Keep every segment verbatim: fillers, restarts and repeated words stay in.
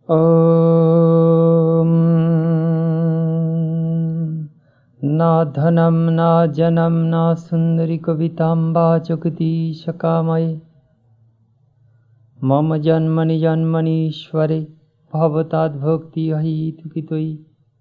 Om Na dhanam na janam na sundari kavitamba jagati shakamai Mama janmani janmani ishware bhavatad bhakti ahitukitoi.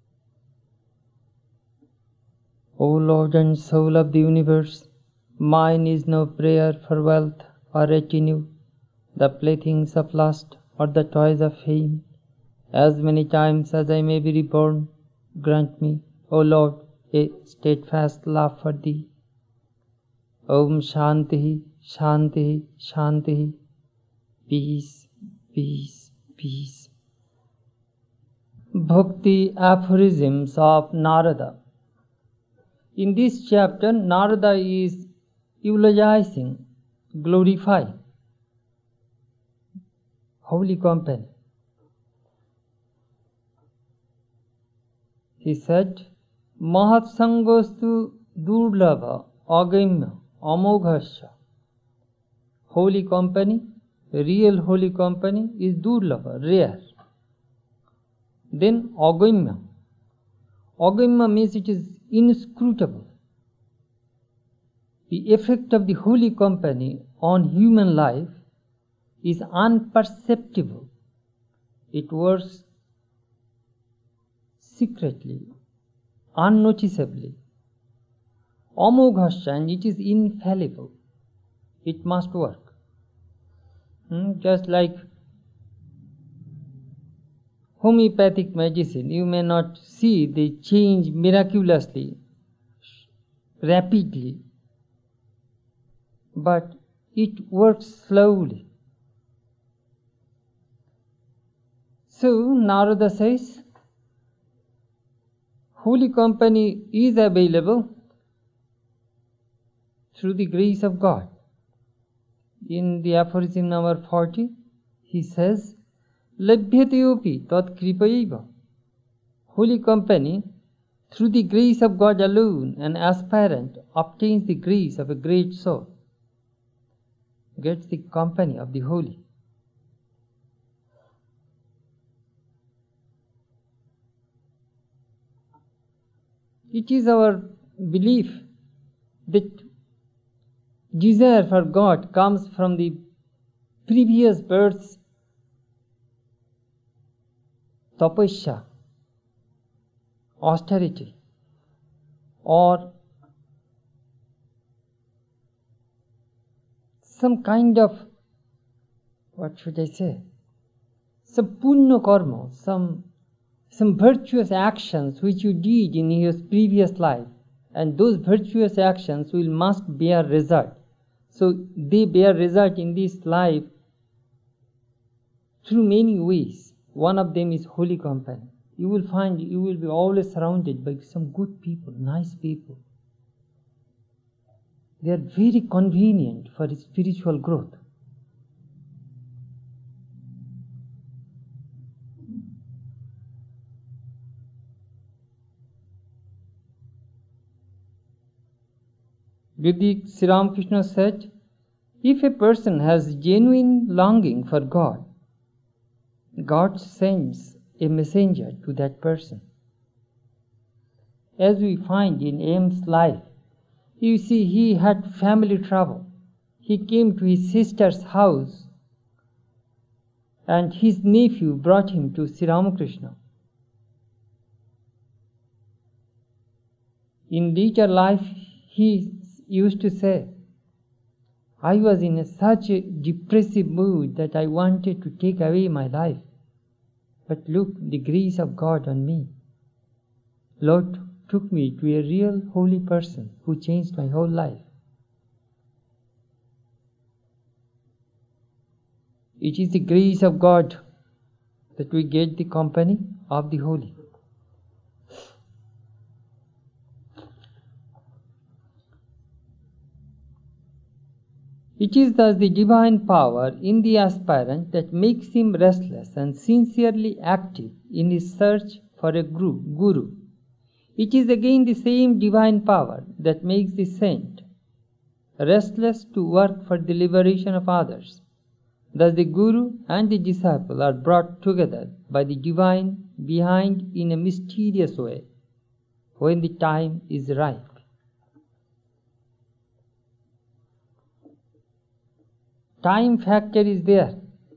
O Lord and Soul of the universe, mine is no prayer for wealth or retinue, the playthings of lust or the toys of fame. As many times as I may be reborn, grant me, O Lord, a steadfast love for Thee. Om Shanti, Shanti, Shanti. Peace, peace, peace. Bhakti aphorisms of Narada. In this chapter, Narada is eulogizing, glorifying holy company. He said, Mahat sangostu durlabha agamya amoghasya. Holy company, real holy company is durlabha, rare. Then agamya. Agamya means it is inscrutable. The effect of the holy company on human life is unperceptible. It works secretly, unnoticeably. Amoghasya, and it is infallible. It must work. Hmm? Just like homeopathic medicine, you may not see the change miraculously, rapidly, but it works slowly. So Narada says, holy company is available through the grace of God. In the aphorism number forty, he says, Labhyateyopi tat kripaiva. Holy company, through the grace of God alone, an aspirant obtains the grace of a great soul, gets the company of the holy. It is our belief that desire for God comes from the previous birth's tapasya, austerity, or some kind of, what should I say, some punya karma, some some virtuous actions which you did in your previous life, and those virtuous actions will must bear result. So they bear result in this life through many ways. One of them is holy company. You will find you will be always surrounded by some good people, nice people. They are very convenient for spiritual growth. Vedic Sri Ramakrishna said, if a person has genuine longing for God, God sends a messenger to that person. As we find in Am's life, you see he had family trouble. He came to his sister's house and his nephew brought him to Sri Ramakrishna. In later life, he used to say, I was in a, such a depressive mood that I wanted to take away my life. But look, the grace of God on me. Lord took me to a real holy person who changed my whole life. It is the grace of God that we get the company of the holy. It is thus the divine power in the aspirant that makes him restless and sincerely active in his search for a guru. It is again the same divine power that makes the saint restless to work for the liberation of others, Thus the Guru and the disciple are brought together by the divine behind in a mysterious way when the time is ripe. Time factor is there.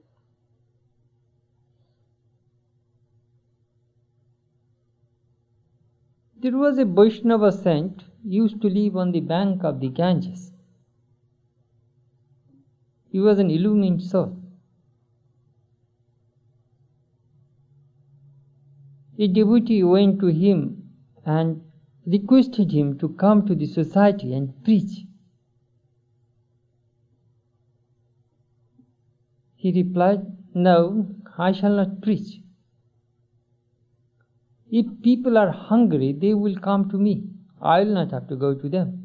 There was a Vaishnava saint used to live on the bank of the Ganges. He was an illumined soul. A devotee went to him and requested him to come to the society and preach. He replied, "No, I shall not preach. If people are hungry, they will come to me. I will not have to go to them."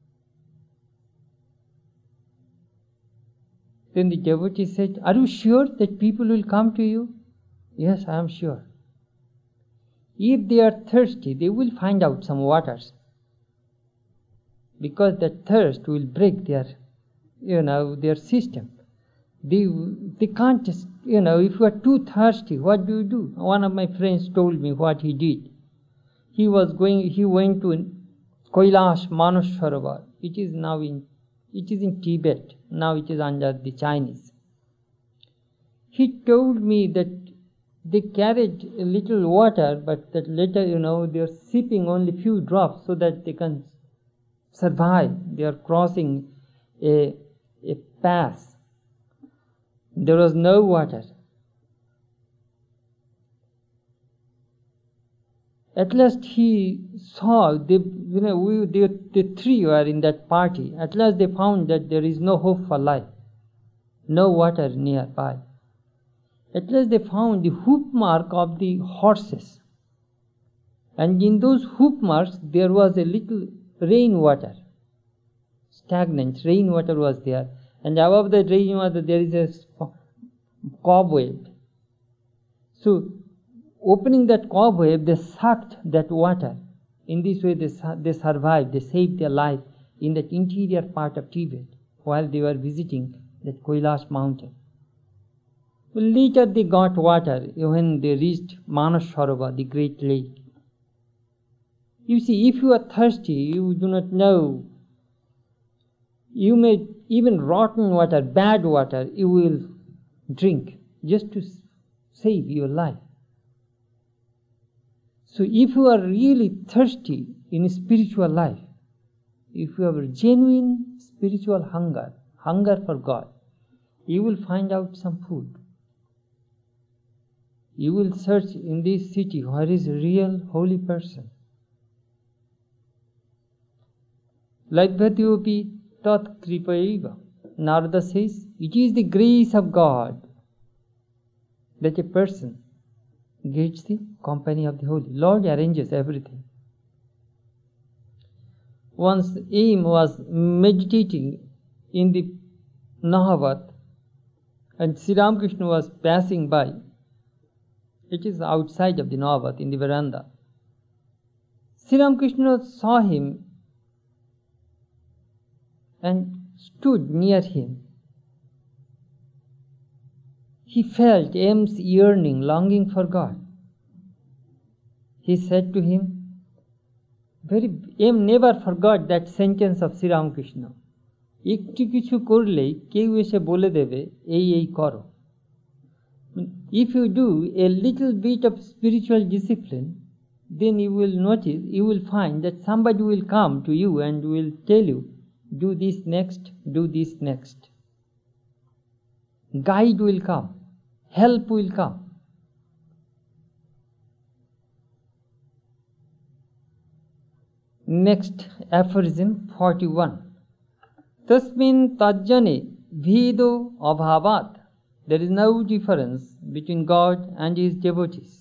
Then the devotee said, "Are you sure that people will come to you?" "Yes, I am sure. If they are thirsty, they will find out some waters, because that thirst will break their, you know, their system. They, they can't just, you know, if you are too thirsty, what do you do?" One of my friends told me what he did. He was going, he went to Kailash Manas Sarovar. It is now in, it is in Tibet. Now it is under the Chinese. He told me that they carried a little water, but that later, you know, they are sipping only few drops so that they can survive. They are crossing a, a pass. There was no water. At last he saw, they, you know, we, they, the three were in that party. At last they found that there is no hope for life, no water nearby. At last they found the hoof mark of the horses. And in those hoof marks there was a little rainwater, stagnant rainwater was there. And above the rainwater there is a cobweb. So opening that cobweb, they sucked that water. In this way they, they survived, they saved their life in that interior part of Tibet while they were visiting that Kailash mountain. Well, later they got water when they reached Manas Sarovar, the great lake. You see, if you are thirsty, you do not know. You may, even rotten water, bad water, you will drink just to save your life. So if you are really thirsty in spiritual life, if you have a genuine spiritual hunger, hunger for God, you will find out some food. You will search in this city where is a real holy person. Like Bhadyopi Tat Kripaiva, Narada says, it is the grace of God that a person gets the company of the holy. Lord arranges everything. One's aim was meditating in the Nahavat, and Sri Ramakrishna was passing by. It is outside of the Nahavat, in the veranda. Sri Ramakrishna saw him and stood near him. He felt M's yearning, longing for God. He said to him, very, M never forgot that sentence of Sri Ramakrishna. একটু কিছু করলেই কেউ এসে বলে দেবে এই এই করো. If you do a little bit of spiritual discipline, then you will notice, you will find that somebody will come to you and will tell you, do this next, do this next. Guide will come, help will come. Next, aphorism forty-one. Tasmin tajjane bhedo abhavat. There is no difference between God and His devotees.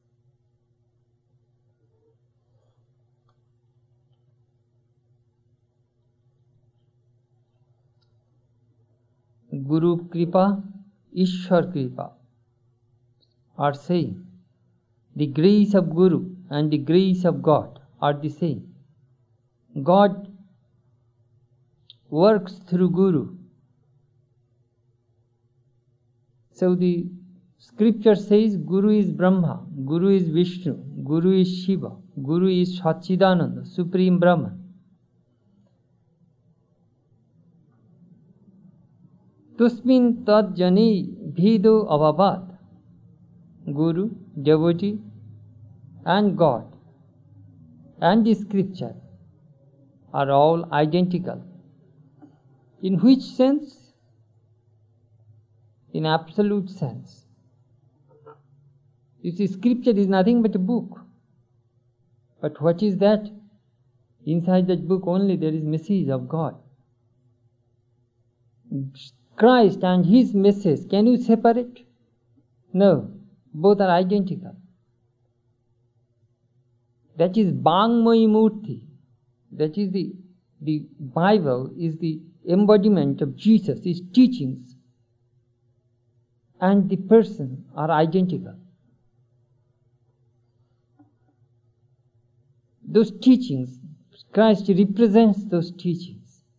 Guru Kripa, Ishwar Kripa are same. The grace of Guru and the grace of God are the same. God works through Guru. So the scripture says Guru is Brahma, Guru is Vishnu, Guru is Shiva, Guru is Satchidananda, Supreme Brahman. Tusmin tad jani bhido avabat. Guru, devotee, and God, and the scripture are all identical. In which sense? In absolute sense. You see, scripture is nothing but a book. But what is that? Inside that book only there is message of God. Christ and His message, can you separate? No, both are identical. That is Bangmayi Murti. That is the, the Bible is the embodiment of Jesus, His teachings. And the person are identical. Those teachings, Christ represents those teachings.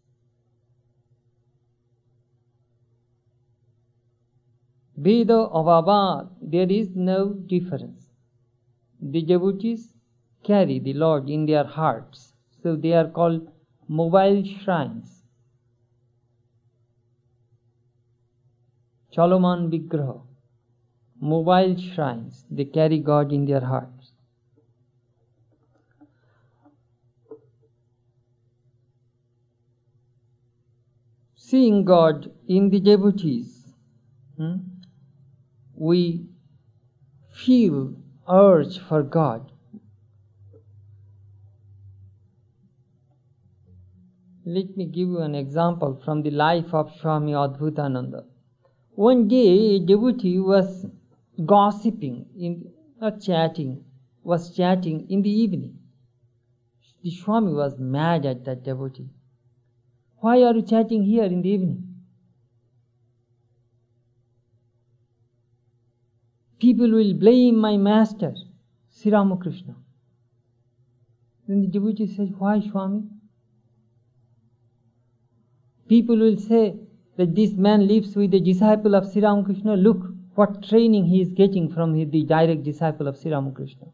Veda Avavad, there is no difference. The devotees carry the Lord in their hearts, so they are called mobile shrines. Chalaman Vigraha, mobile shrines, they carry God in their hearts. Seeing God in the devotees, hmm, we feel urge for God. Let me give you an example from the life of Swami Adbhutananda. One day a devotee was gossiping, in, not chatting, was chatting in the evening. The Swami was mad at that devotee. Why are you chatting here in the evening? People will blame my master, Sri Ramakrishna. Then the devotee says, why, Swami? People will say that this man lives with a disciple of Sri Ramakrishna. Look what training he is getting from the direct disciple of Sri Ramakrishna.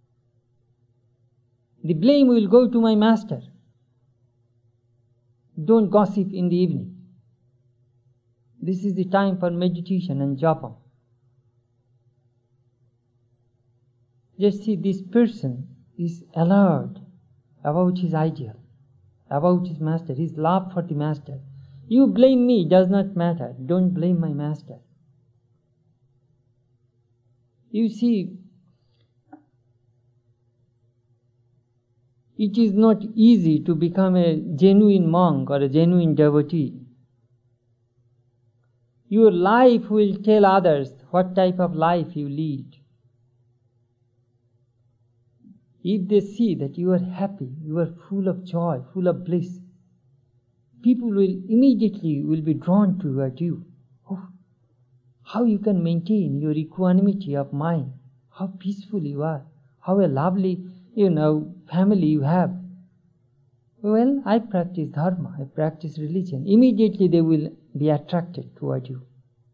The blame will go to my master. Don't gossip in the evening. This is the time for meditation and japa. Just see, this person is alert about his ideal, about his master, his love for the master. You blame me, does not matter. Don't blame my master. You see, it is not easy to become a genuine monk or a genuine devotee. Your life will tell others what type of life you lead. If they see that you are happy, you are full of joy, full of bliss, people will immediately will be drawn toward you. Oh, how you can maintain your equanimity of mind, how peaceful you are, how a lovely, you know, family you have. Well, I practice dharma, I practice religion. Immediately they will be attracted toward you.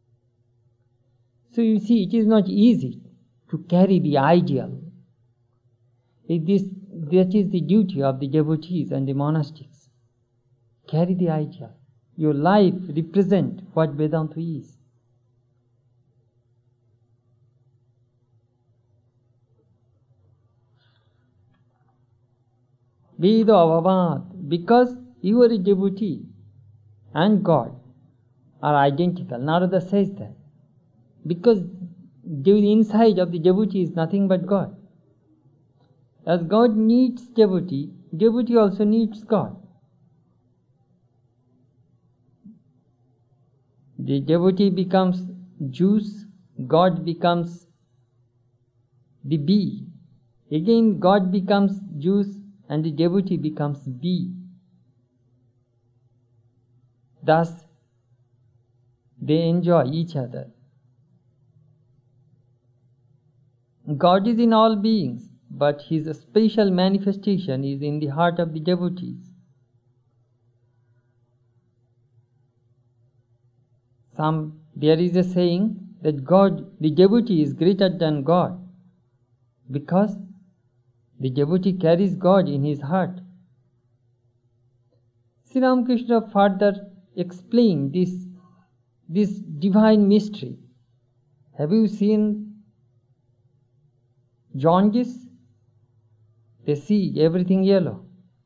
So you see, it is not easy to carry the ideal. It is, that is the duty of the devotees and the monastics. Carry the ideal. Your life represents what Vedanta is. Veda Avavad, because you are a devotee and God are identical. Narada says that. Because the inside of the devotee is nothing but God. As God needs devotee, devotee also needs God. The devotee becomes juice, God becomes the bee. Again, God becomes juice and the devotee becomes bee. Thus, they enjoy each other. God is in all beings, but His special manifestation is in the heart of the devotees. Some, there is a saying, that God, the devotee is greater than God, because the devotee carries God in his heart. Sri Ramakrishna further explained this, this divine mystery. Have you seen jaundice? They see everything yellow.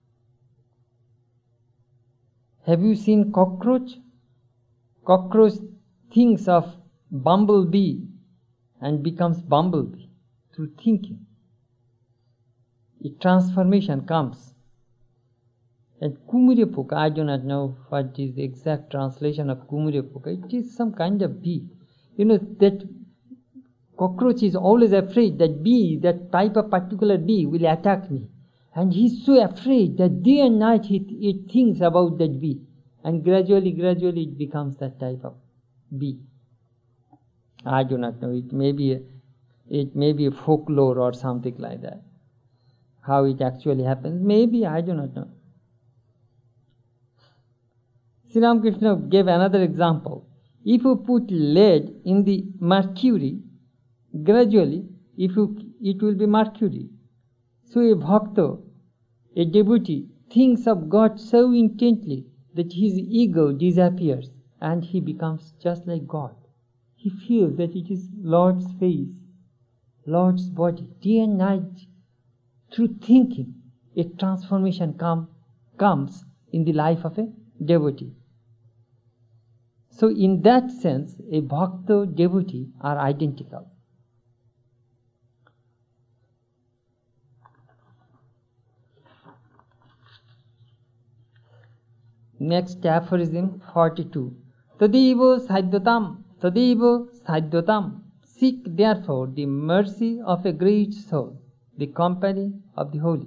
Have you seen cockroach? Cockroach thinks of bumblebee and becomes bumblebee through thinking. A transformation comes. And Kumuripuka, I do not know what is the exact translation of Kumuripuka. It is some kind of bee. You know, that cockroach is always afraid that bee, that type of particular bee will attack me. And he is so afraid that day and night he, he thinks about that bee. And gradually, gradually it becomes that type of bee. I do not know. It may be a, it may be a folklore or something like that. How it actually happens, maybe, I do not know. Sri Ramakrishna gave another example. If you put lead in the mercury, gradually if you, it will be mercury. So a bhakta, a devotee, thinks of God so intently that his ego disappears and he becomes just like God. He feels that it is Lord's face, Lord's body. Day and night, through thinking, a transformation come, comes in the life of a devotee. So in that sense, a bhakta devotee are identical. Next aphorism forty-two. Tadeva sadhyatam, tadeva sadhyatam. Seek therefore the mercy of a great soul, the company of the holy.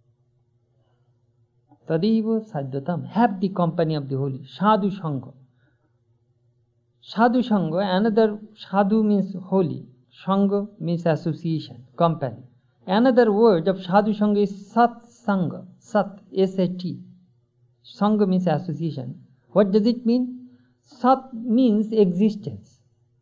Tadeva sadhyatam. Have the company of the holy. Sadhu Sangha. Sadhu Sangha, another Sadhu means holy. Sangha means association, company. Another word of Sadhu Sangha is Sat Sangha. Sat, S A T. Sangha means association. What does it mean? Sat means existence.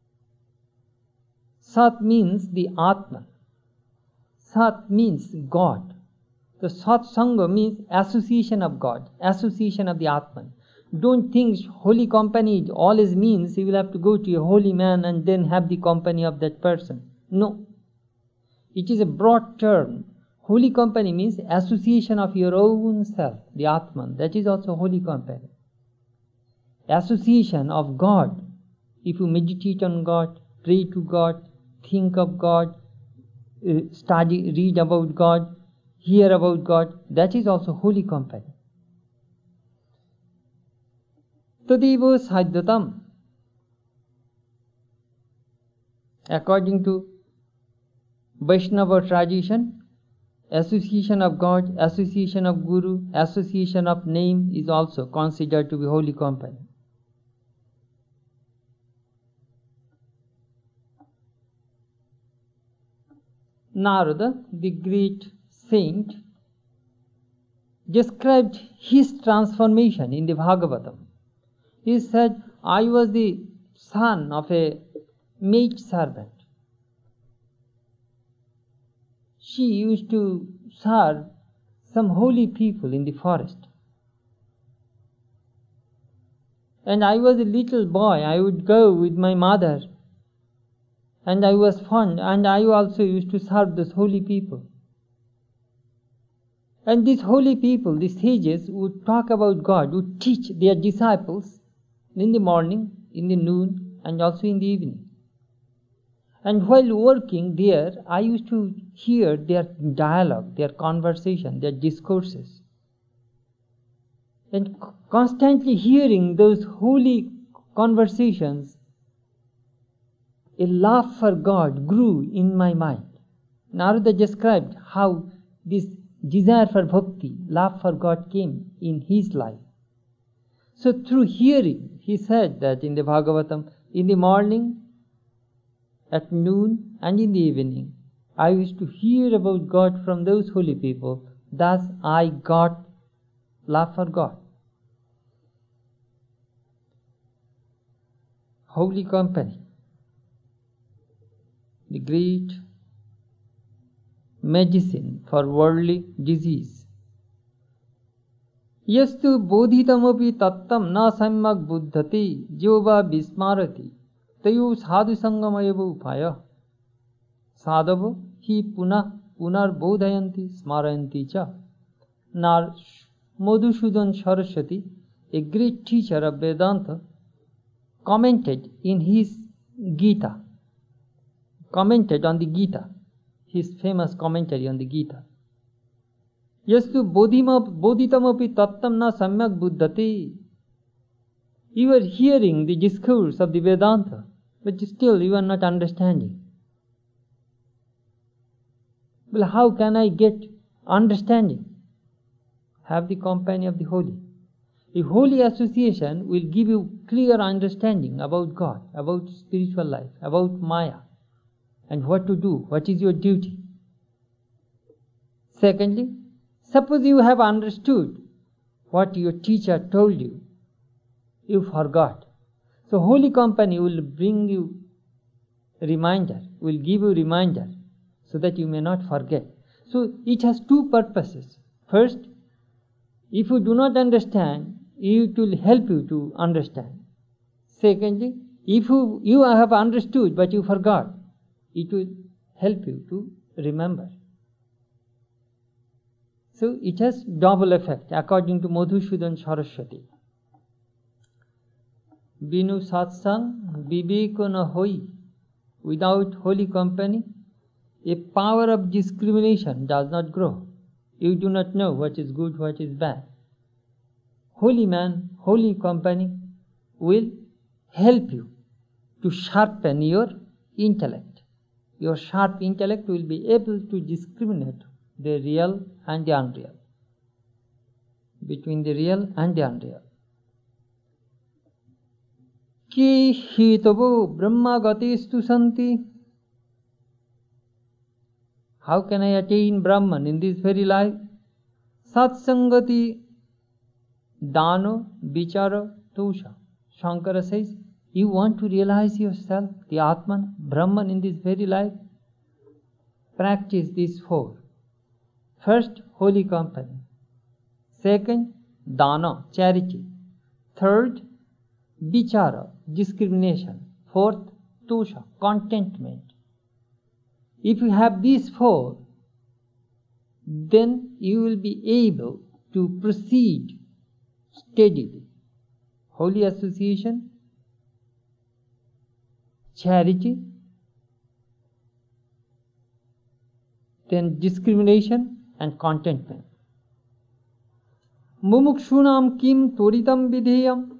Sat means the Atman. Sat means God. The Sat Sangha means association of God, association of the Atman. Don't think holy company always means you will have to go to a holy man and then have the company of that person. No. It is a broad term. Holy company means association of your own self, the Atman. That is also holy company. Association of God. If you meditate on God, pray to God, think of God, study, read about God, hear about God, that is also holy company. Tadeva sadhyatam. According to Vaishnava tradition, association of God, association of Guru, association of name is also considered to be holy company. Narada, the great saint, described his transformation in the Bhagavatam. He said, I was the son of a maid servant. She used to serve some holy people in the forest. And I was a little boy. I would go with my mother. And I was fond, and I also used to serve those holy people. And these holy people, the sages, would talk about God, would teach their disciples in the morning, in the noon, and also in the evening. And while working there, I used to hear their dialogue, their conversation, their discourses. And constantly hearing those holy conversations, a love for God grew in my mind. Narada described how this desire for bhakti, love for God came in his life. So through hearing, he said that in the Bhagavatam, in the morning, at noon, and in the evening, I used to hear about God from those holy people. Thus I got love for God. Holy company. the great medicine for worldly disease. Yastu bodhitamopi tattam na samyak buddhati jova vismarati tayu sadhu sangamayava upaya sadhavo hi punah punar bodhayanti smarayanti cha. Nar Madhusudan Saraswati, a great teacher of Vedanta, commented in his Gita, commented on the Gita, his famous commentary on the Gita. Yastu bodhitamapi tattam na samyak buddhati. You are hearing the discourse of the Vedanta, but still you are not understanding. Well, how can I get understanding? Have the company of the holy. The holy association will give you clear understanding about God, about spiritual life, about Maya, and what to do, what is your duty. Secondly, suppose you have understood what your teacher told you, you forgot. So holy company will bring you a reminder, will give you a reminder, so that you may not forget. So it has two purposes. First, if you do not understand, it will help you to understand. Secondly, if you, you have understood but you forgot, it will help you to remember. So it has double effect according to Madhusudan Saraswati. Binu satsang viveko na hoi. Without holy company, a power of discrimination does not grow. You do not know what is good, what is bad. Holy man, holy company will help you to sharpen your intellect. Your sharp intellect will be able to discriminate the real and the unreal, between the real and the unreal. Ki hitavo brahma gatestu santi. How can I attain Brahman in this very life? Satsangati dano vichara tosha. Shankara says, you want to realize yourself, the Atman, Brahman in this very life? Practice these four. First, holy company. Second, dana, charity. Third, vichara, discrimination. Fourth, tosha, contentment. If you have these four, then you will be able to proceed steadily. Holy association, charity, then discrimination and contentment. Mumukshunam kim toritam vidheyam.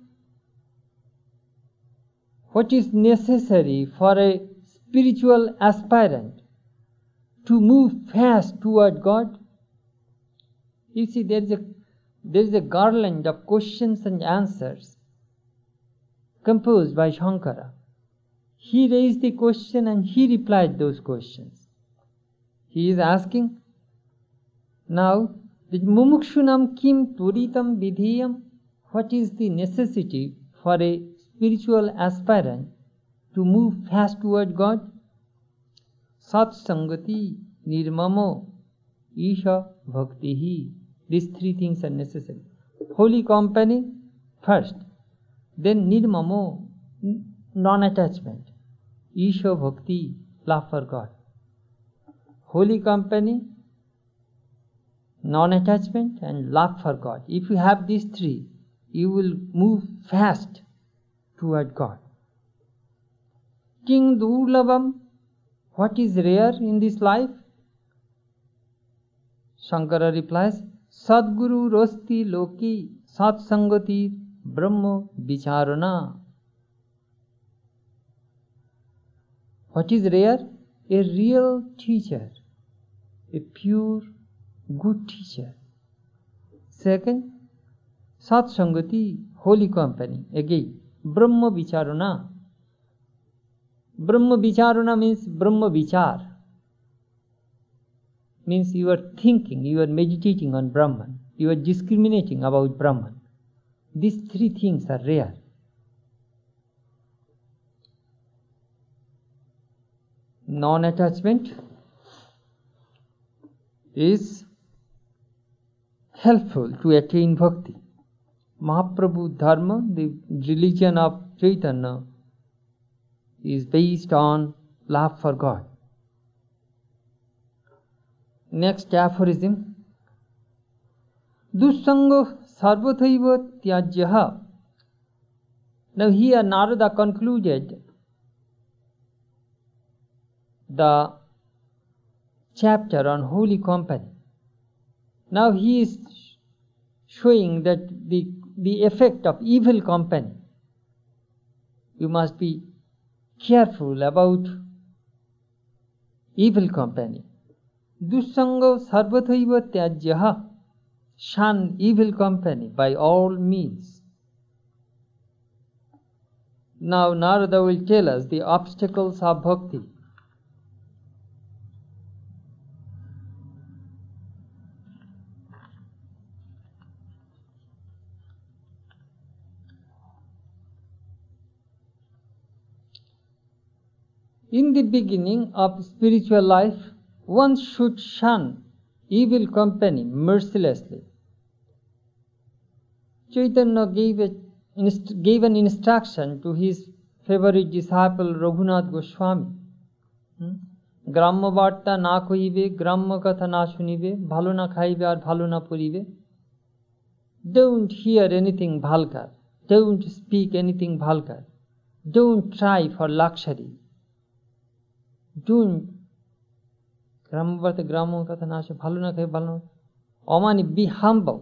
What is necessary for a spiritual aspirant to move fast toward God? You see, there is a there is a garland of questions and answers composed by Shankara. He raised the question and he replied those questions. He is asking, now, the mumukshunam kim turitam vidhiyam, what is the necessity for a spiritual aspirant to move fast toward God? Sat sangati nirmamo isha bhaktihi. These three things are necessary. Holy company first, then nirmamo, non-attachment, isha bhakti, love for God. Holy company, non-attachment and love for God. If you have these three, you will move fast toward God. King Durlabam, what is rare in this life? Shankara replies, Sadguru Rosti Loki Sat Sangati Brahma Vicharana. What is rare? A real teacher, a pure, good teacher. Second, Sat Sangati, holy company. Again, Brahma Vicharana. Brahma Vicharana means Brahma Vichar. Means you are thinking, you are meditating on Brahman, you are discriminating about Brahman. These three things are rare. non-attachment is helpful to attain bhakti. Mahaprabhu Dharma, the religion of Chaitanya, is based on love for God. Next aphorism. Dussanga sarvathaiva tyajyaha. Now here Narada concluded the chapter on holy company. Now he is showing that the, the effect of evil company. You must be careful about evil company. Dussanga sarvathaiva tyajyaha. Shun evil company by all means. Now Narada will tell us the obstacles of bhakti. In the beginning of spiritual life, one should shun evil company mercilessly. Chaitanya gave, a, gave an instruction to his favorite disciple Raghunath Goswami. Gramma varta na kohibe, gramma katha na shunibe, bhalo na khaibe ar bhalo na poribe. Don't hear anything vulgar. Don't speak anything vulgar. Don't try for luxury. Don't. Gramma varta gramma katha na shunibe, bhalo na khaibe, bhalo na. Omani, be humble.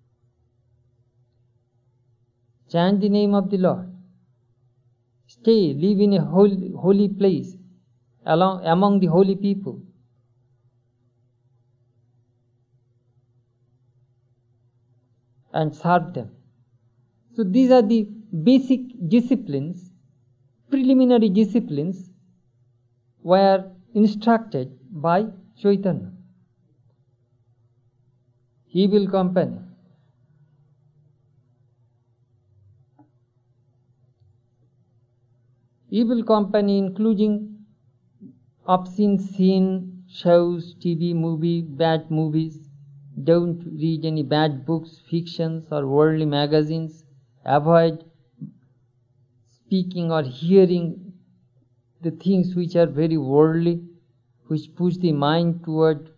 Chant the name of the Lord. Stay, live in a holy, holy place, along, among the holy people. And serve them. So these are the basic disciplines, preliminary disciplines, were instructed by Chaitanya. Evil company. Evil company including obscene scene, shows, T V, movie, bad movies. Don't read any bad books, fictions or worldly magazines. Avoid speaking or hearing the things which are very worldly, which push the mind toward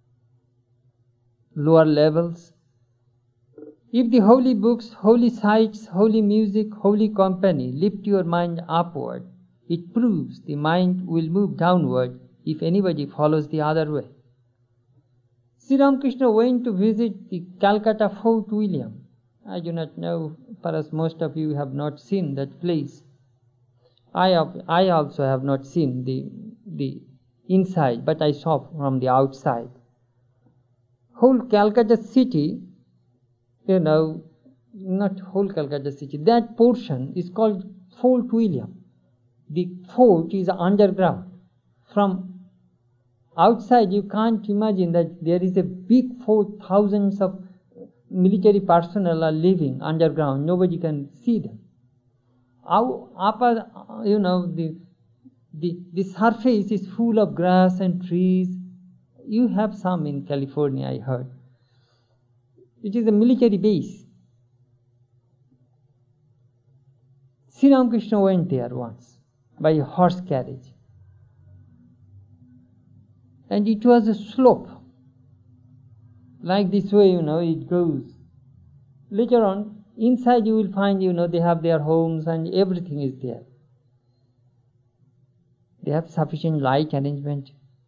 lower levels. If the holy books, holy sights, holy music, holy company lift your mind upward, it proves the mind will move downward if anybody follows the other way. Sri Ramakrishna went to visit the Calcutta Fort William. I do not know, perhaps most of you have not seen that place. I have, I also have not seen the, the inside, but I saw from the outside. Whole Calcutta city, you know, not whole Calcutta city, that portion is called Fort William. The fort is underground. From outside you can't imagine that there is a big fort, thousands of military personnel are living underground, nobody can see them. Upper, you know, the, the, the surface is full of grass and trees. You have some in California, I heard. It is a military base. Sri Ramakrishna went there once by a horse carriage. And it was a slope. Like this way, you know, it goes. Later on, inside you will find, you know, they have their homes and everything is there. They have sufficient light arrangement.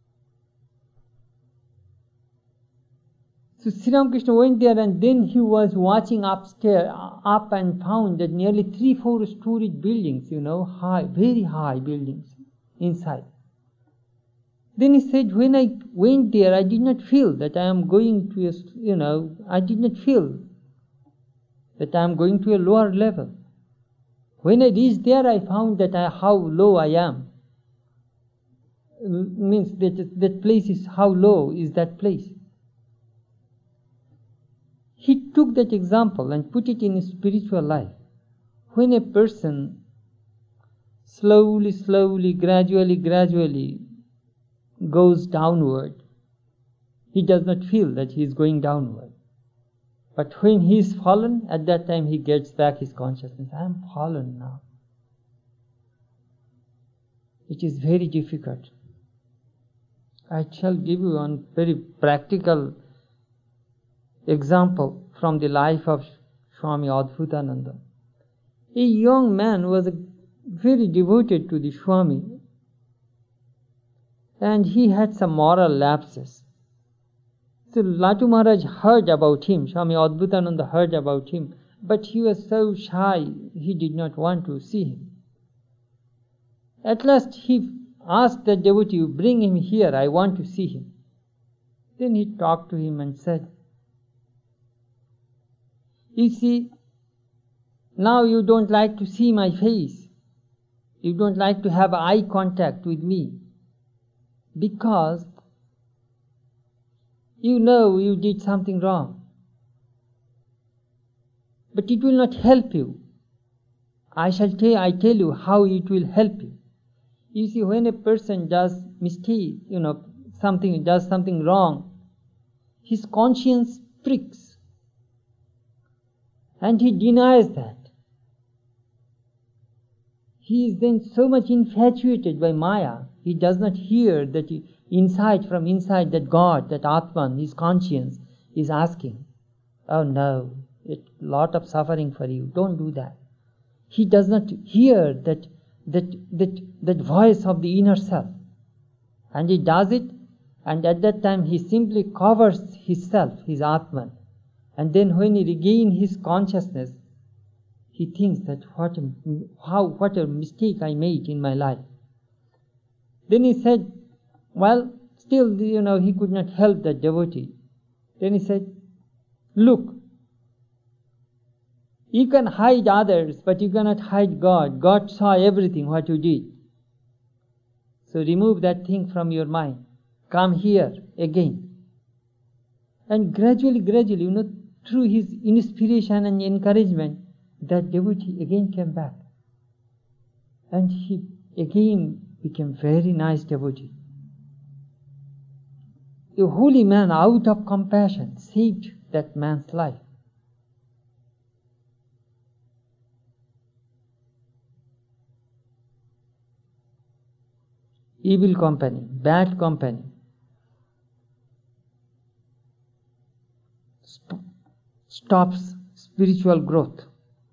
So Sri Ramakrishna went there and then he was watching upstairs, up and found that nearly three, four storied buildings, you know, high, very high buildings inside. Then he said, when I went there, I did not feel that I am going to a, you know, I did not feel that I am going to a lower level. When I reached there, I found that I, how low I am. It means that that place is, how low is that place. He took that example and put it in his spiritual life. When a person slowly, slowly, gradually, gradually goes downward, he does not feel that he is going downward. But when he is fallen, at that time he gets back his consciousness. I am fallen now. It is very difficult. I shall give you one very practical example from the life of Swami Adbhutananda. A young man was very devoted to the Swami, and he had some moral lapses. So Latu Maharaj heard about him, Swami Adbhutananda heard about him, but he was so shy, he did not want to see him. At last he asked the devotee, bring him here, I want to see him. Then he talked to him and said, you see, now you don't like to see my face. You don't like to have eye contact with me because you know you did something wrong. But it will not help you. I shall tell, I tell you how it will help you. You see, when a person does mistake, you know, something, does something wrong, his conscience pricks. And he denies that. He is then so much infatuated by Maya, he does not hear that inside, from inside, that God, that Atman, his conscience, is asking, oh no, a lot of suffering for you, don't do that. He does not hear that, that, that, that voice of the inner self. And he does it, and at that time he simply covers his self, his Atman. And then when he regains his consciousness, he thinks that what a, how, what a mistake I made in my life. Then he said, well, still, you know, he could not help that devotee. Then he said, look, you can hide others, but you cannot hide God. God saw everything what you did. So remove that thing from your mind. Come here again. And gradually, gradually, you know, through his inspiration and encouragement, that devotee again came back. And he again became very nice devotee. A holy man, out of compassion, saved that man's life. Evil company, bad company, sp- stops spiritual growth.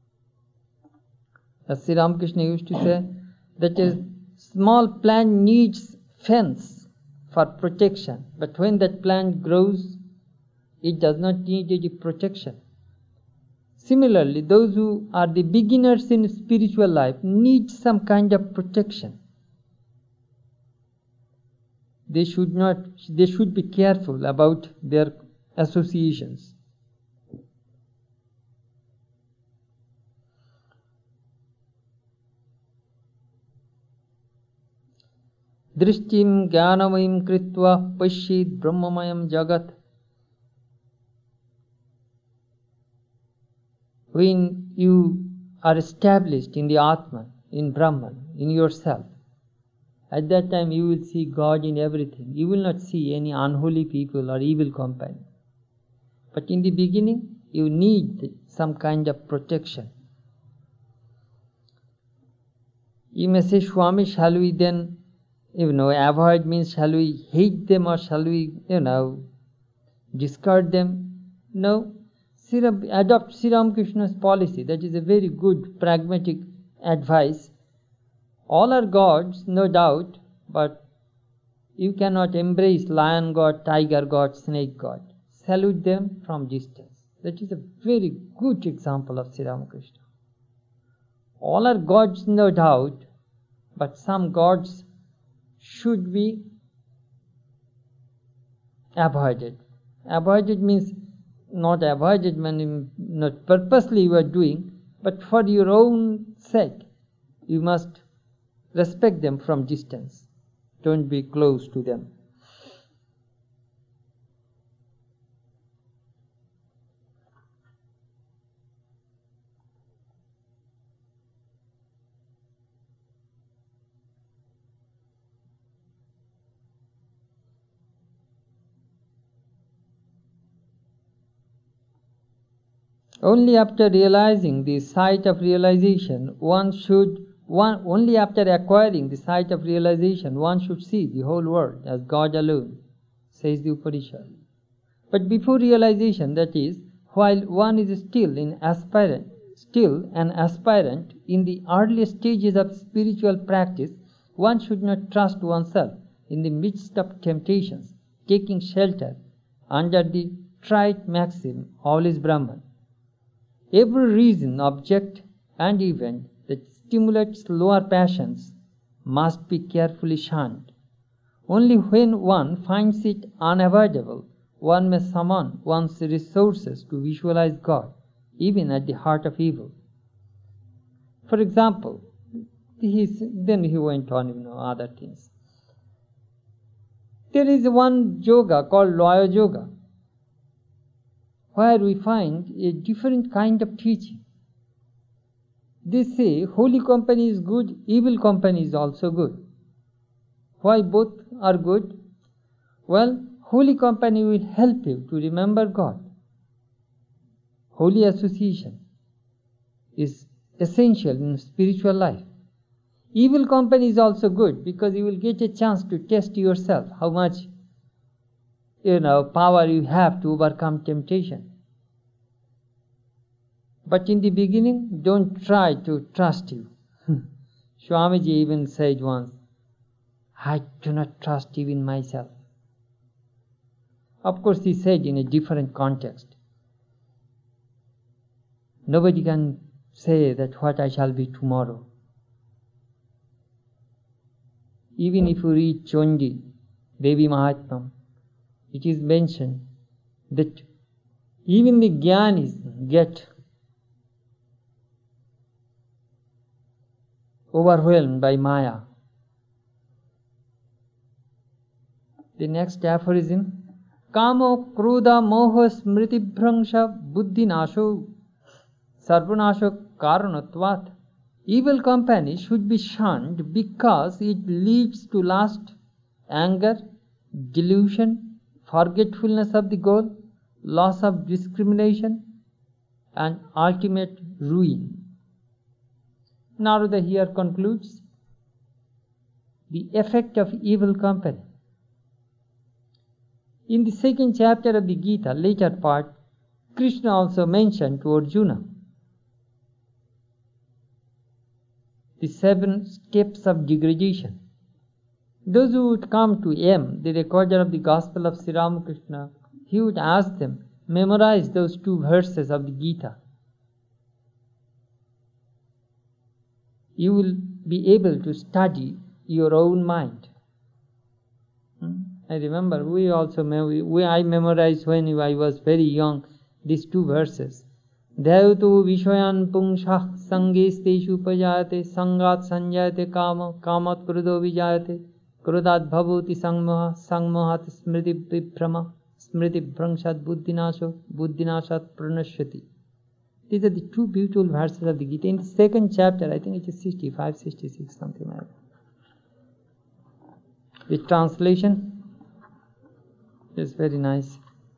As Sri Ramakrishna used to say, that a small plant needs fence for protection, but when that plant grows, it does not need any protection. Similarly, those who are the beginners in spiritual life need some kind of protection. They should not, they should be careful about their associations. Drishtim jnanamayam kritva pashyid brahmamayam jagat. When you are established in the Atman, in Brahman, in yourself, at that time you will see God in everything. You will not see any unholy people or evil company. But in the beginning, you need some kind of protection. You may say, Swami, shall we then, you know, avoid means shall we hate them or shall we, you know, discard them? No. Adopt Sri Ramakrishna's policy. That is a very good pragmatic advice. All are gods, no doubt, but you cannot embrace lion god, tiger god, snake god. Salute them from distance. That is a very good example of Sri Ramakrishna. All are gods, no doubt, but some gods should be avoided. Avoided means not avoided, meaning not purposely you are doing, but for your own sake. You must respect them from distance. Don't be close to them. Only after realizing the sight of realization, one should, one, only after acquiring the sight of realization, one should see the whole world as God alone, says the Upanishad. But before realization, that is, while one is still in aspirant, still an aspirant in the early stages of spiritual practice, one should not trust oneself in the midst of temptations, taking shelter under the trite maxim, all is Brahman. Every reason, object, and event that stimulates lower passions must be carefully shunned. Only when one finds it unavoidable, one may summon one's resources to visualize God, even at the heart of evil. For example, he's, then he went on, you know, other things. There is one yoga called Loya Yoga, where we find a different kind of teaching. They say holy company is good, evil company is also good. Why both are good? Well, holy company will help you to remember God. Holy association is essential in spiritual life. Evil company is also good because you will get a chance to test yourself how much you know power you have to overcome temptation. But in the beginning, don't try to trust you. Swamiji even said once, I do not trust even myself. Of course, he said in a different context. Nobody can say that what I shall be tomorrow. Even if you read Chondi, Devi Mahatmam, it is mentioned that even the Gyanis get overwhelmed by Maya. The next aphorism, Kamo Kruda Moha Smriti Bhrangsha Buddhi Nasho Sarvanasho Karanatvat. Evil company should be shunned because it leads to lust, anger, delusion, forgetfulness of the goal, loss of discrimination, and ultimate ruin. Narada here concludes the effect of evil company. In the second chapter of the Gita, later part, Krishna also mentioned to Arjuna the seven steps of degradation. Those who would come to M, the recorder of the Gospel of Sri Ramakrishna, he would ask them, memorize those two verses of the Gita. You will be able to study your own mind. Hmm? I remember we also, we, I memorized when I was very young these two verses. Dhayatu Vishwayan Pungshah Sangesteshu Pajate Sangat Sanjayate Kama Kamat Krudo Vijayate Krudat Bhavoti Sangmoha Sangmohat Smriti Viprama Smriti Bhrangshat Buddhinasho Buddhinashat Pranashyati. These are the two beautiful verses of the Gita. In the second chapter, I think it is sixty-five, sixty-six, something like that. The translation is very nice.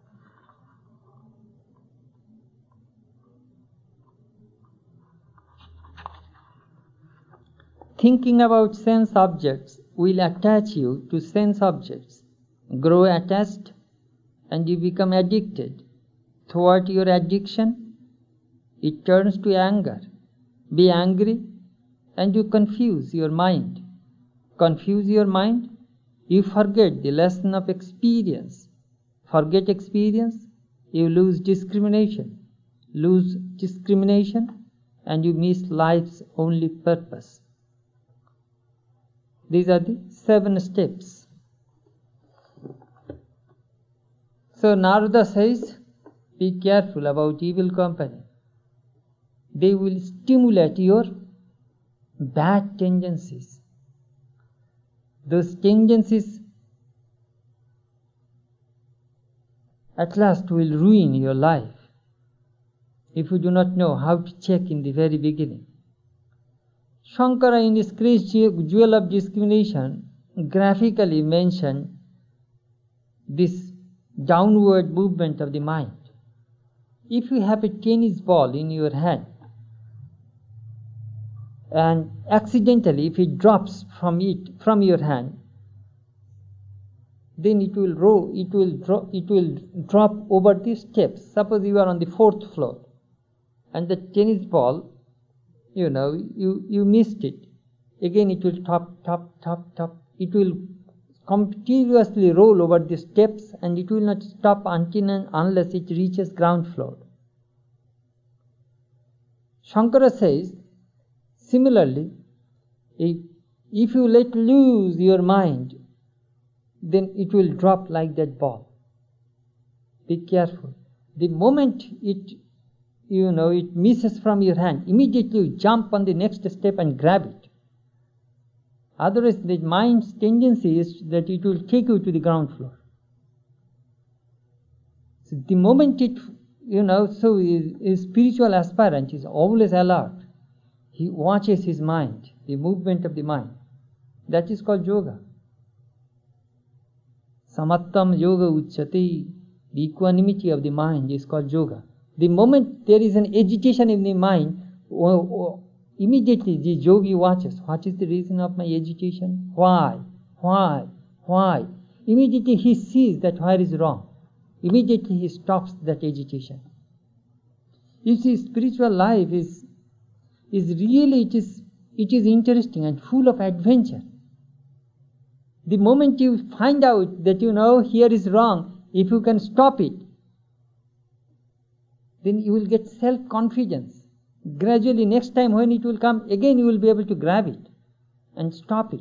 Thinking about sense objects will attach you to sense objects. Grow attached and you become addicted. Thwart your addiction, it turns to anger. Be angry and you confuse your mind. Confuse your mind, you forget the lesson of experience. Forget experience, you lose discrimination. Lose discrimination and you miss life's only purpose. These are the seven steps. So Narada says, be careful about evil company. They will stimulate your bad tendencies. Those tendencies at last will ruin your life if you do not know how to check in the very beginning. Shankara in his great Jewel of Discrimination graphically mentioned this downward movement of the mind. if you have a tennis ball in your hand, and accidentally if it drops from it from your hand, then it will roll, it will drop, it will drop over the steps. Suppose you are on the fourth floor, and the tennis ball, you know, you, you missed it. Again it will top, top, top, top. It will continuously roll over the steps, and it will not stop until and unless it reaches ground floor. Shankara says, similarly, if, if you let loose your mind, then it will drop like that ball. Be careful. The moment it, you know, it misses from your hand, immediately you jump on the next step and grab it. Otherwise, the mind's tendency is that it will take you to the ground floor. So the moment it, you know, so a spiritual aspirant is always alert. He watches his mind, the movement of the mind. That is called yoga. Samattam yoga uchyate. The equanimity of the mind is called yoga. The moment there is an agitation in the mind, immediately the yogi watches. What is the reason of my agitation? Why? Why? Why? Immediately he sees that where is wrong. Immediately he stops that agitation. You see, spiritual life is is really, it is, it is interesting and full of adventure. The moment you find out that, you know, here is wrong, if you can stop it, then you will get self-confidence. Gradually, next time when it will come, again you will be able to grab it and stop it.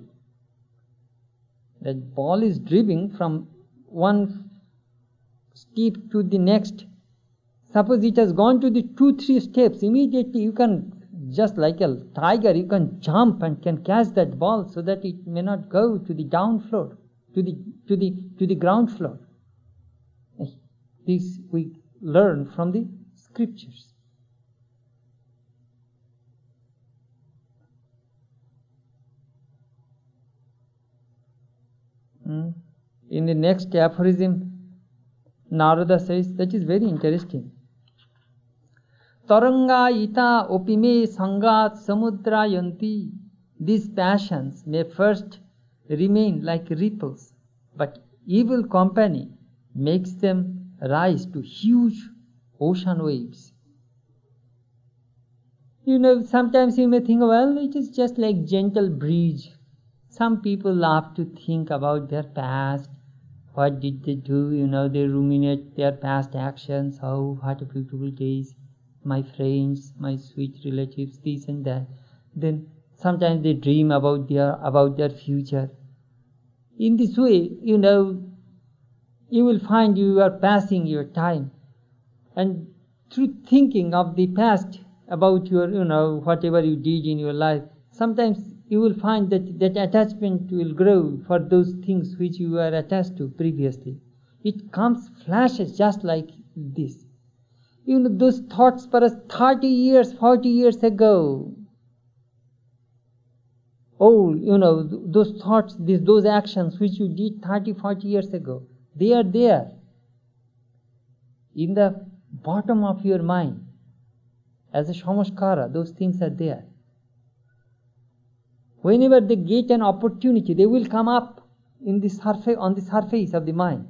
That ball is driving from one step to the next. Suppose it has gone to the two, three steps, immediately you can, just like a tiger, you can jump and can catch that ball so that it may not go to the down floor, to the to the to the ground floor. This we learn from the scriptures. Hmm. In the next aphorism, Narada says, that is very interesting. Taranga ita opime sangat samudrayanti. These passions may first remain like ripples, but evil company makes them rise to huge ocean waves. You know, sometimes you may think, well, it is just like gentle breeze. Some people love to think about their past. What did they do? You know, they ruminate their past actions. Oh, what a beautiful days. My friends, my sweet relatives, this and that. Then sometimes they dream about their about their future. In this way, you know, you will find you are passing your time. And through thinking of the past, about your, you know, whatever you did in your life, sometimes you will find that that attachment will grow for those things which you were attached to previously. It comes, flashes just like this. You know, those thoughts perhaps thirty years, forty years ago. Oh, you know, those thoughts, these, those actions which you did thirty, forty years ago, they are there. In the bottom of your mind, as a samskara, those things are there. Whenever they get an opportunity, they will come up in the surface, on the surface of the mind.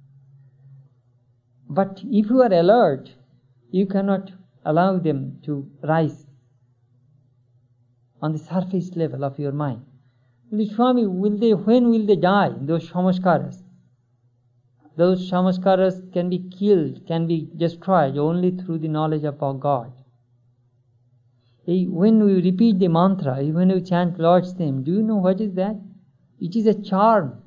But if you are alert, you cannot allow them to rise on the surface level of your mind. The Swami, will they, when will they die, those samskaras? Those samskaras can be killed, can be destroyed only through the knowledge of our God. When we repeat the mantra, when we chant Lord's name, do you know what is that? It is a charm.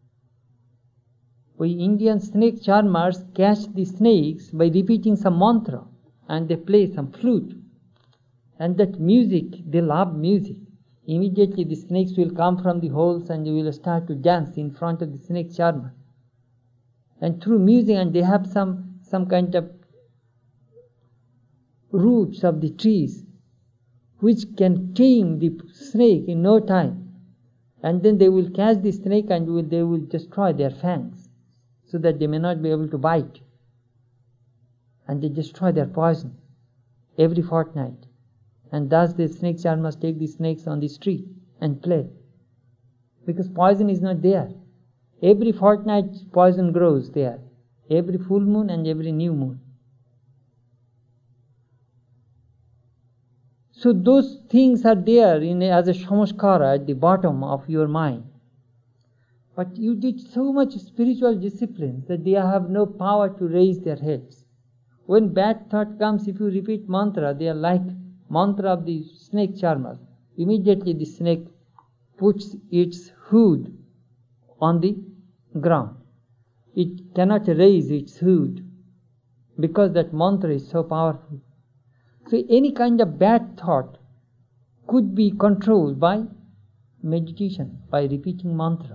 We Indian snake charmers catch the snakes by repeating some mantra, and they play some flute. And that music, they love music. Immediately the snakes will come from the holes and they will start to dance in front of the snake charmer. And through music, and they have some, some kind of roots of the trees which can tame the snake in no time. And then they will catch the snake and will, they will destroy their fangs, so that they may not be able to bite. and they destroy their poison every fortnight. And thus the snake charmers take the snakes on the street and play. Because poison is not there. Every fortnight poison grows there. Every full moon and every new moon. So those things are there in a, as a samskara at the bottom of your mind. But you did so much spiritual discipline that they have no power to raise their heads. When bad thought comes, if you repeat mantra, they are like mantra of the snake charmer. Immediately the snake puts its hood on the ground. It cannot raise its hood because that mantra is so powerful. So any kind of bad thought could be controlled by meditation, by repeating mantra.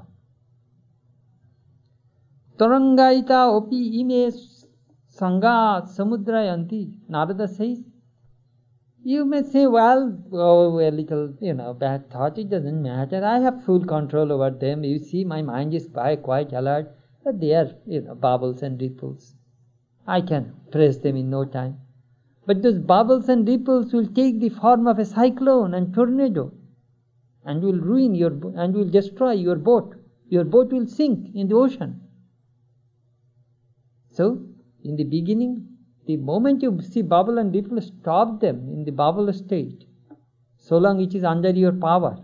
Tarangaita opi ime sanga samudrayanti. Narada says, you may say, well, oh, a little, you know, bad thought, it doesn't matter. I have full control over them. You see, my mind is quite, quite alert. But they are, you know, bubbles and ripples. I can press them in no time. But those bubbles and ripples will take the form of a cyclone and tornado and will ruin your, and will destroy your boat. Your boat will sink in the ocean. So, in the beginning, the moment you see bubble and ripple, stop them in the bubble state, so long it is under your power,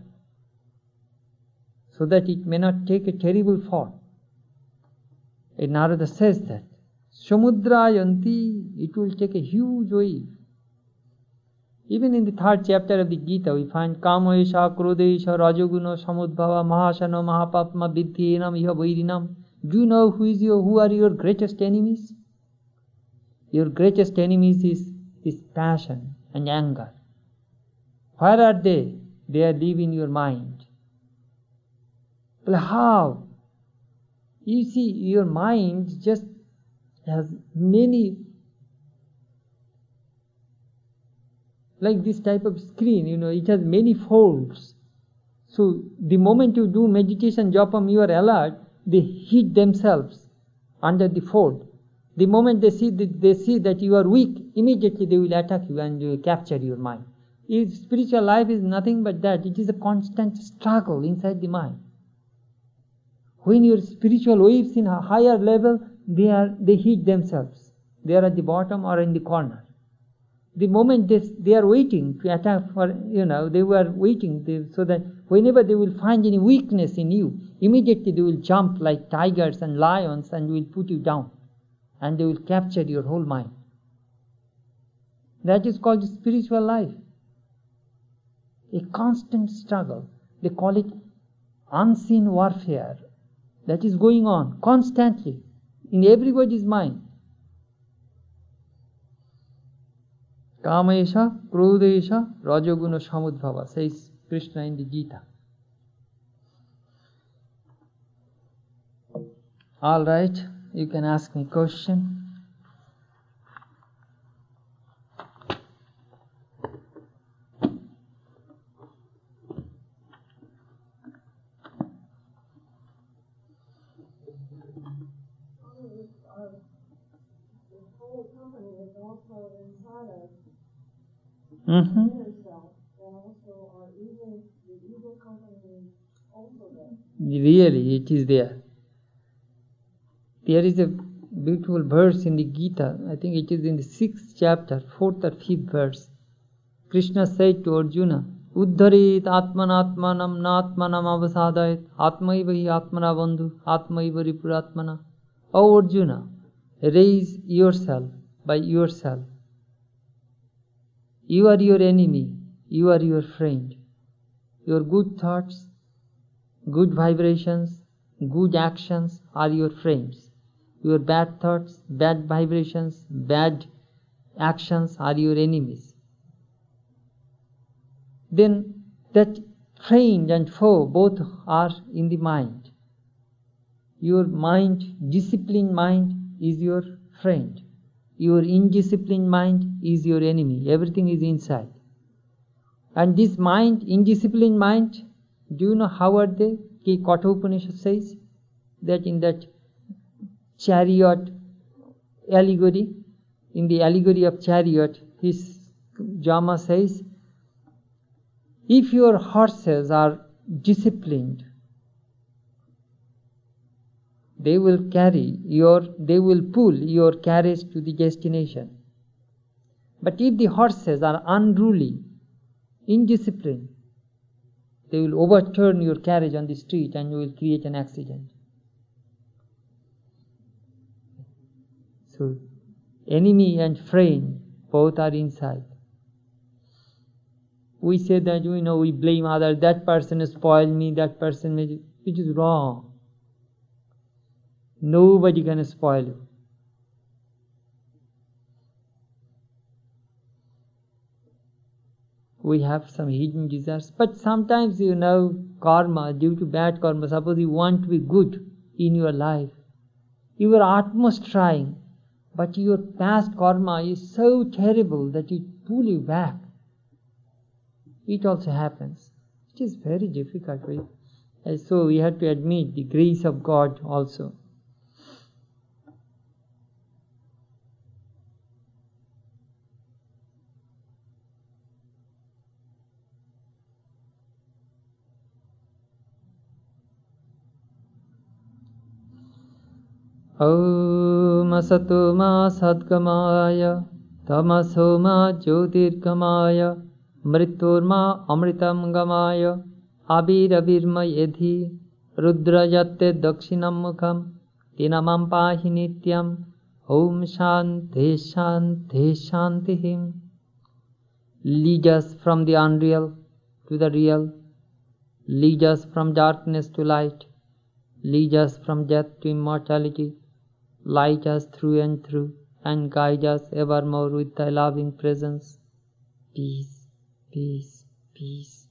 so that it may not take a terrible fall. And Narada says that, Samudrayanti, it will take a huge wave. Even in the third chapter of the Gita, we find Kamaesha, Krodesha, Rajoguna, Samudbhava, Mahasana, Mahapapma, Vidhinam, Iha Vairinam. Do you know who is your, who are your greatest enemies? Your greatest enemies is this passion and anger. Where are they? They are live in your mind. But how? You see, your mind just has many, like this type of screen, you know, it has many folds. So the moment you do meditation, japam, you are alert, they hid themselves under the fold. The moment they see that, they see that you are weak, immediately they will attack you and uh, capture your mind. If spiritual life is nothing but that. It is a constant struggle inside the mind. When your spiritual waves in a higher level, they are they hid themselves. They are at the bottom or in the corner. The moment they, they are waiting to attack for, you know, they were waiting they, so that whenever they will find any weakness in you, immediately they will jump like tigers and lions and will put you down. And they will capture your whole mind. That is called spiritual life. A constant struggle. They call it unseen warfare. That is going on constantly in everybody's mind. Kamesha, Krodesha, Rajoguna, Samudbhava, says Krishna in the Gita. All right, you can ask me question. Mm-hmm. Really, it is there. There is a beautiful verse in the Gita. I think it is in the sixth chapter, fourth or fifth verse. Krishna said to Arjuna, Uddharit atmanatmanam natmanam avasadayat atmaiva hi atmana bandhu atmaiva ripuratmana. O Arjuna, raise yourself by yourself. You are your enemy, you are your friend. Your good thoughts, good vibrations, good actions are your friends. Your bad thoughts, bad vibrations, bad actions are your enemies. Then that friend and foe both are in the mind. Your mind, disciplined mind, is your friend. Your indisciplined mind is your enemy. Everything is inside. And this mind, indisciplined mind, do you know how are they? Katha Upanishad says that in that chariot allegory, in the allegory of chariot, his Jama says, if your horses are disciplined, they will carry your, they will pull your carriage to the destination. But if the horses are unruly, indisciplined, they will overturn your carriage on the street and you will create an accident. So, enemy and friend, both are inside. We say that, you know, we blame others, that person has spoiled me, that person made it, which is wrong. Nobody can spoil you. We have some hidden desires, but sometimes, you know, karma, due to bad karma, suppose you want to be good in your life, you are utmost trying, but your past karma is so terrible that it pull you back. It also happens. It is very difficult. And so we have to admit the grace of God also. Om asato ma sadgamaya tamaso ma jyotirgamaya mriturma amritam gamaya abiravirma yedhi rudrajatte dakshinam mukham tinamam pahi nityam om shanti shanti shantihim. Lead us from the unreal to the real. Lead us from darkness to light. Lead us from death to immortality. Light us through and through, and guide us evermore with thy loving presence. Peace, peace, peace.